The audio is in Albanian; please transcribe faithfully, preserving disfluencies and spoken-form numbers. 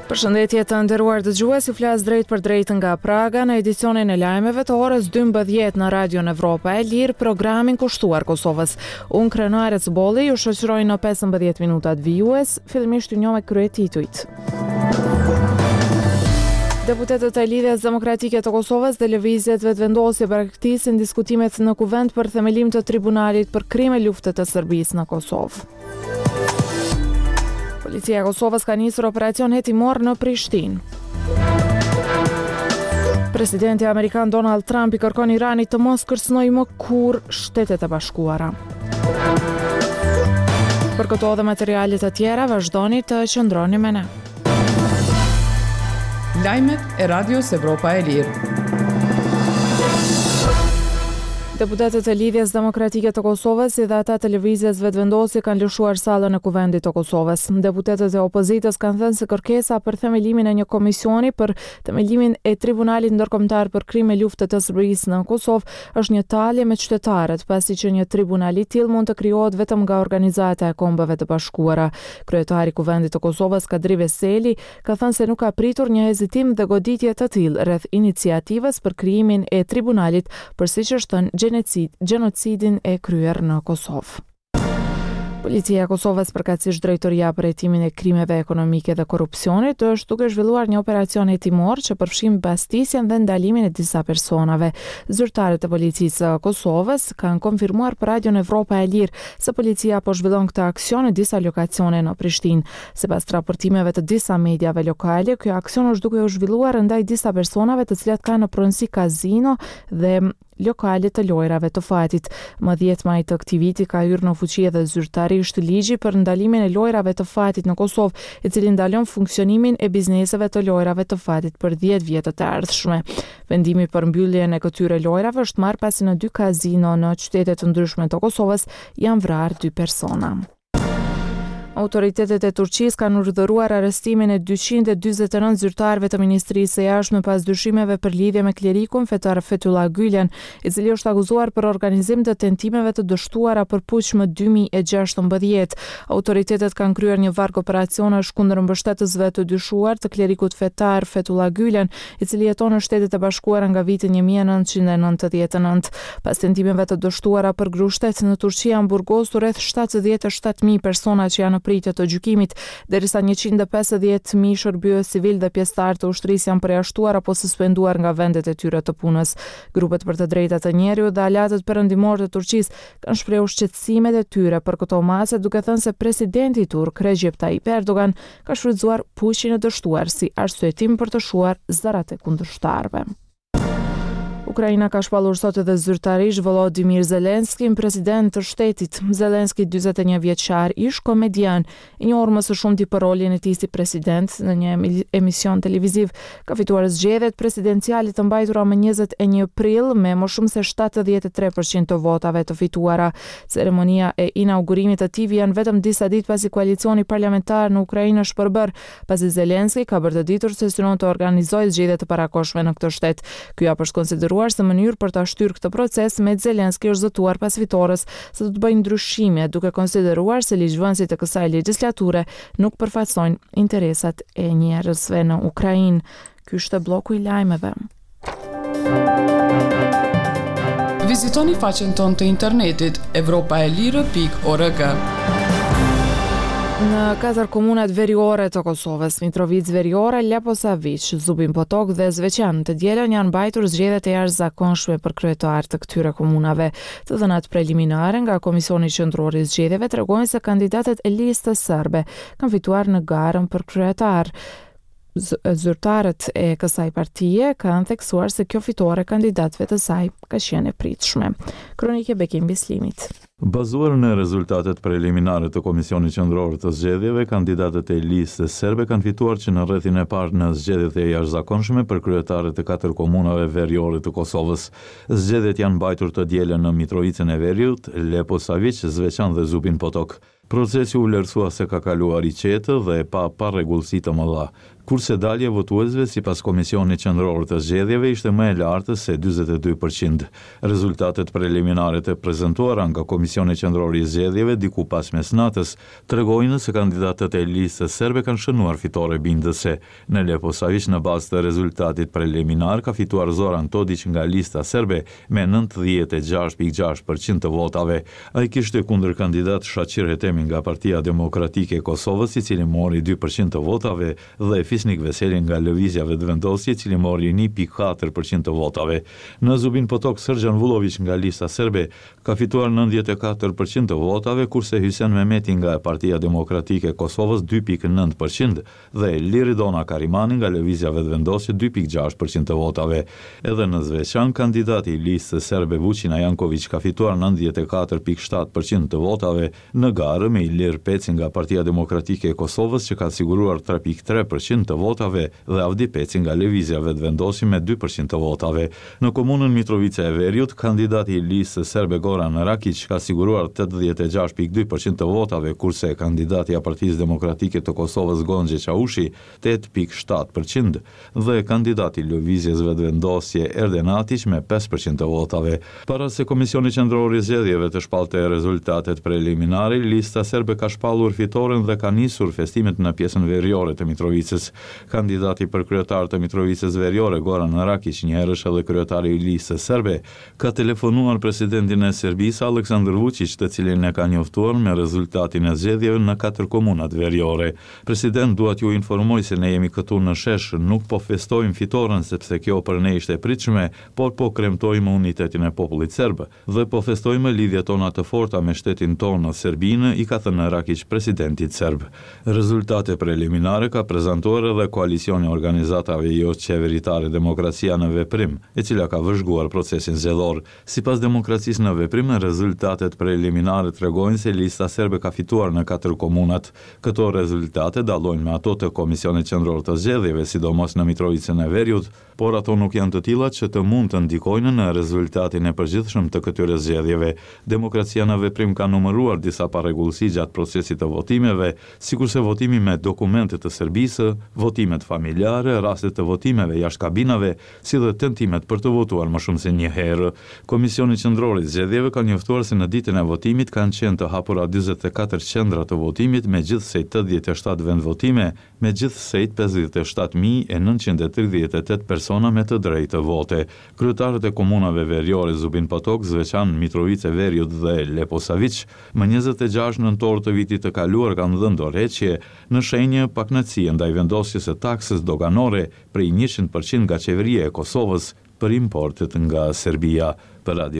Përshëndetje të nderuar dëgjues, ju flas drejt për drejt nga Praga në edicionin e lajmeve të orës dymbëdhjetë në Radion Evropa e Lirë, programin kushtuar Kosovës. Unë Krenare Cbolli ju shoqëroj në pesëmbëdhjetë minutat vijues, fillimisht ju njoh me kryetitujt. Deputetët e Lidhjes Demokratike të Kosovës dhe lëvizjet vetëvendosje braktisin diskutimet në kuvend për themelim të tribunalit për krime lufte të Serbisë në Kosovë. Policia e Kosovës ka nisur operacion hetimor në Prishtinë. Presidenti amerikan Donald Trump i kërkon Iranit të mos kërcënojë më kurrë Shtetet e Bashkuara. Për këto dhe materialet të tjera, vazhdoni të qëndroni me ne. Lajmet e Radios Evropa e Lirë. Deputetët e Lidhjes Demokratike të Kosovës si dhe ata të lëvizjes vetëvendosje kanë lëshuar sallën e Kuvendit të Kosovës. Deputetët e opozitës kanë thënë se kërkesa për themelimin e një komisioni për themelimin e Tribunalit Ndërkombëtar për krime lufte të Serbisë në Kosovë është një talje me qytetarët, pasi që një tribunal i tillë mund të krijohet vetëm nga Organizata e Kombeve të Bashkuara. Kryetari i Kuvendit të Kosovës, Kadri Veseli, ka thënë se nuk ka pritur një hezitim dhe goditje të tillë rreth iniciativës për krijimin e tribunalit, për siç është thënë gjenocidin e kryer në Kosovë. Policia e Kosovës, përkatësisht Drejtoria për Hetimin e Krimeve Ekonomike dhe Korrupsionit, është duke zhvilluar një operacion hetimor që përfshin mbastisjen dhe ndalimin e disa personave. Zyrtarët e policisë së Kosovës kanë konfirmuar për Radion Evropa e Lirë se policia po zhvillon këtë aksion në disa lokacione në Prishtinë. Sipas raportimeve të disa mediave lokale, ky aksion është duke u zhvilluar ndaj disa personave të cilat kanë në pronësi kazino dhe lokale të lojrave të fatit. Më dhjetë maj të këtij viti ka hyrë në fuqi edhe zyrtarisht ligji për ndalimin e lojrave të fatit në Kosovë, i cili ndalon funksionimin e bizneseve të lojrave të fatit për dhjetë vjet të ardhshme. Vendimi për mbylljen e këtyre lojrave është marrë pasi në dy kazino në qytete të ndryshme të Kosovës janë vrarë dy persona. Autoritetet e Turqisë kanë urdhëruar arrestimin e dyqind e dyzet e nëntë zyrtarëve të Ministrisë së Jashtme pas dyshimeve për lidhje me klerikun fetar Fethullah Gülen, i cili është akuzuar për organizim të tentimeve të dështuara për puç më dy mijë e gjashtëmbëdhjetë. Autoritetet kanë kryer një varg operacionesh kundër mbështetësve të dyshuar të klerikut fetar Fethullah Gülen, i cili jeton në Shtetet e Bashkuara nga viti një mijë e nëntëqind e nëntëdhjetë e nëntë. Pas tentimeve të dështuara për grushtet në Turqi janë burgosur rreth shtatëdhjetë e shtatë mijë persona që janë në pritje të gjykimit, derisa njëqind e pesëdhjetë mijë shërbyes civil dhe pjesëtar të ushtrisë janë përjashtuar apo suspenduar nga vendet e tyre të punës. Grupet për të drejtat e njerëzit dhe aleatët perëndimor të Turqisë kanë shprehur shqetësimet e tyre për këto mase, duke thënë se presidenti turk Recep Tayyip Erdogan ka shfrytzuar puqin e dështuar si arsyetim për të shuar zërat e kundërshtarëve. Ukraina ka shpallur sot edhe zyrtarisht Volodymyr Zelenski, president të shtetit. Zelenski, dyzet e një vjeçar, ish komedian, i njohur më së shumti për rolin e tij si president në një emision televiziv, ka fituar zgjedhjet presidenciale të mbajtura më njëzet e një prill me më shumë se shtatëdhjetë e tre përqind të votave të fituara. Ceremonia e inaugurimit të tij vjen vetëm disa ditë pasi koalicioni parlamentar në Ukrainë është përbër, pasi Zelenski ka bërë të ditur se synon të organizojë zgjedhje të parakoshme në këtë shtet. Ky është konsideruar se mënyrë për ta shtyrë këtë proces me Zelenski është zëtuar pas fitores se do të bëjë ndryshime, duke konsideruar se ligjvënësit e kësaj legjislature nuk përfaqësojnë interesat e njerëzve në Ukrainë. Ky është bloku i lajmeve. Vizitoni faqen tonë të internetit evropaelire pikë org. Në katër komunat veriore të Kosovës, Mitrovica Veriore, Leposavić, Zubin Potok dhe Zveçan, të dielën janë mbajtur zgjedhjet e jashtëzakonshme për kryetar të këtyre komunave. Të dhënat preliminare nga Komisioni Qendror i Zgjedhjeve tregojnë se kandidatët e listës serbe kanë fituar në garën për kryetar. Zyrtarët e kësaj partie kanë theksuar se kjo fitore kandidatëve të saj ka qenë e pritshme. Kronike Bekim Bislimit. Bazuar në rezultatet preliminare të Komisionit Qendror të Zgjedhjeve, kandidatët e listës serbe kanë fituar që në rrethin e parë në zgjedhjet e jashtëzakonshme për kryetarët e katër komunave veriore të Kosovës. Zgjedhjet janë mbajtur të dielën në Mitrovicën e Veriut, Leposavić, Zveçan dhe Zubin Potok. Procesi u vlerësua se ka kaluar i qetë dhe pa parregullsi të mëdha. Kurse dalja e votuesve sipas Komisionit Qendror të Zgjedhjeve ishte më e lartë se njëzet e dy përqind. Rezultatet preliminare të prezantuara nga Komisioni Qendror i Zgjedhjeve diku pas mesnatës tregojnë se kandidatët e listës serbe kanë shënuar fitore bindëse. Në Leposavić, në bazë të rezultatit preliminar, ka fituar Zoran Todić nga lista serbe me nëntëdhjetë e gjashtë pikë gjashtë përqind të votave. Ai kishte kundër kandidat Shaqir Hetemi nga Partia Demokratike e Kosovës, i cili mori dy përqind të votave, dhe Fisnik Veseli nga Lëvizja Vetëvendosje, i cili mori një pikë katër përqind të votave. Në Zubin Potok, Srdjan Vullović nga lista serbe ka fituar nëntëdhjetë e katër përqind të votave, kurse Hysen Mehmeti nga Partia Demokratike e Kosovës dy pikë nëntë përqind dhe Liridona Karimani nga Lëvizja Vetëvendosje dy pikë gjashtë përqind të votave. Edhe në Zveçan, kandidati i listës serbe Vučina Janković ka fituar nëntëdhjetë e katër pikë shtatë përqind të votave në garë me Ilir Peci nga Partia Demokratike e Kosovës, që ka siguruar tre pikë tre përqind të votave, dhe Avdi Peci nga Lëvizja Vetëvendosje me dy përqind të votave. Në komunën Mitrovica e Veriut, kandidati i listës serbe Goran Rakić ka siguruar tetëdhjetë e gjashtë pikë dy përqind të votave, kurse kandidati i Partisë Demokratike të Kosovës Gonxhe Çaushi tetë pikë shtatë përqind dhe kandidati i Lëvizjes Vetëvendosje Erden Atić me pesë përqind të votave. Para se Komisioni Qendror i Zgjedhjeve të shpallte rezultatet preliminare, lista serbe ka shpallur fitoren dhe ka nisur festimet në pjesën veriore të Mitrovicës. Kandidati për kryetar të Mitrovicës Veriore, Goran Rakić, njëherësh edhe kryetari i listës serbe, ka telefonuar presidentin e Serbisë Aleksandar Vučić, të cilin e ka njoftuar me rezultatin e zgjedhjeve në katër komunat veriore. President, duat ju informoj se ne jemi këtu në shesh, nuk po festojmë fitoren sepse kjo për ne ishte e pritshme, por po kremtojmë unitetin e popullit serb dhe po festojmë lidhjet tona të forta me shtetin tonë Serbinë, i ka thënë Rakić presidentit serb. Rezultate preliminare ka prezantuar edhe koalicioni i organizatave jo qeveritare Demokracia në Veprim, e cila ka vëzhguar procesin zgjedhor. Sipas Demokracisë në Veprim, rezultatet preliminare tregojnë se lista serbe ka fituar në katër komunat. Këto rezultate dallojnë me ato të Komisionit Qendror të Zgjedhjeve, sidomos në Mitrovicën e Veriut, por ato nuk janë të tilla që të mund të ndikojnë në rezultatin e përgjithshëm të këtyre zgjedhjeve. Demokracia në Veprim ka numëruar disa parregullsi gjatë procesit të votimeve, sikurse votimi me dokumente të Serbisë, votimet familjare, rastet të votimeve jashtë kabinave, si dhe tentimet për të votuar më shumë se një herë. Komisioni Qendror i Zgjedhjeve ka njoftuar se në ditën e votimit kanë qenë të hapura njëzet e katër qendra të votimit me gjithsej tetëdhjetë e shtatë vend votime, me gjithsej pesëdhjetë e shtatë mijë e nëntëqind e tridhjetë e tetë persona me të drejtë të vote. Kryetarët e komunave veriore Zubin Potok, Zveçan, Mitrovica e Veriut dhe Leposavić më njëzet e gjashtë nëntor të vitit të kaluar kanë dhënë dorëheqje në shenjë pakënaqësie ndaj vendosjes së taksës doganore prej njëqind përqind nga qeveria e Kosovës për importet nga Serbia. Për radio